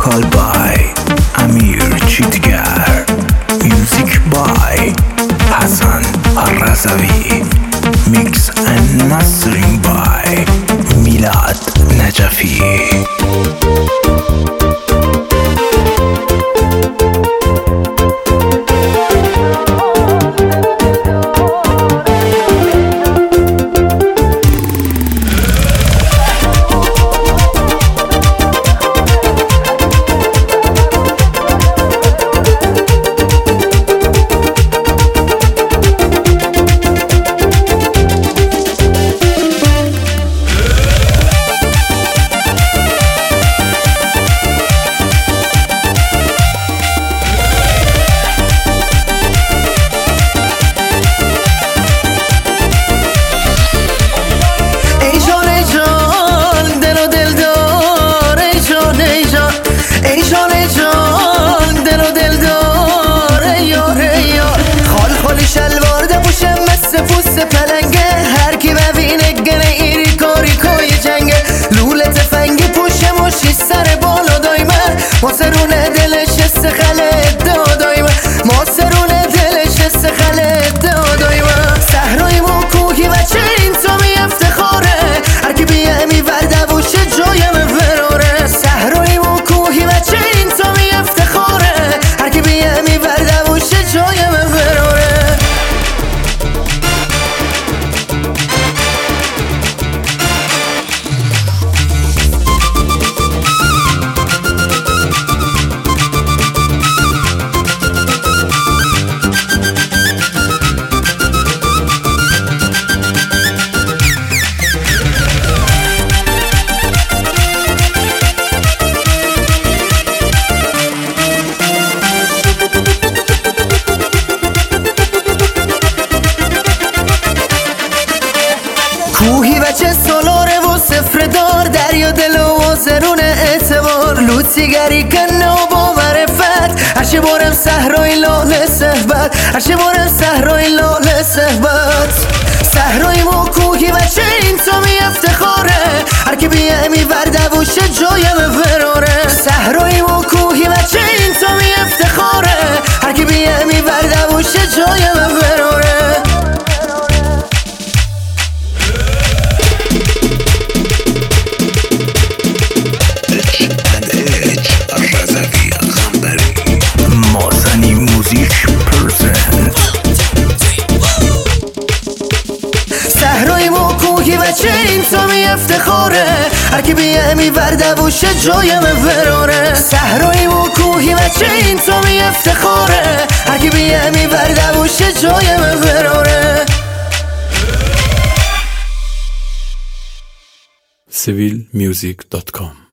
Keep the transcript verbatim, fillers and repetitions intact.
vocal by Amir Chitgar, music by Hassan Al-Razavi, mix and mastering by Milad Najafi. پلنگه هر کی ببینه گنه ایری کاری کوی جنگه لوله تفنگی پوشه مشی سر بالا دایمه ما سرونه دلش استخله دا دایمه ما سرونه دلش استخله دا دایمه صحرای ما کوهی و چه این تو می افتخاره هر کی بیه می ورده بوشه جایم فراره صحرای ما کوهی و چه این تو می افتخاره هر کی بیه می ورده بوشه جایم فراره کوهی بچه سالاره و سفر دار دریا دل و آزرون اعتبار لوتیگری کنه و با معرفت هرچه بارم صحرای لاله صحبت هرچه بارم صحرای لاله صحبت صحرای ما کوهی بچه این تو می افتخاره هر که بیه می ورده بوشه جایم فراره صحرای ما کوهی بچه این تو می افتخاره هر که بیه می ورده بوشه جایم فراره صحرای ما کوهی و چه این تو می افتخاره هر کی بیه می ورده بوشه جایم فراره صحرای ما کوهی و چه این تو می افتخاره هر کی بیه می ورده بوشه جایم فراره. سیویل میوزیک دات کام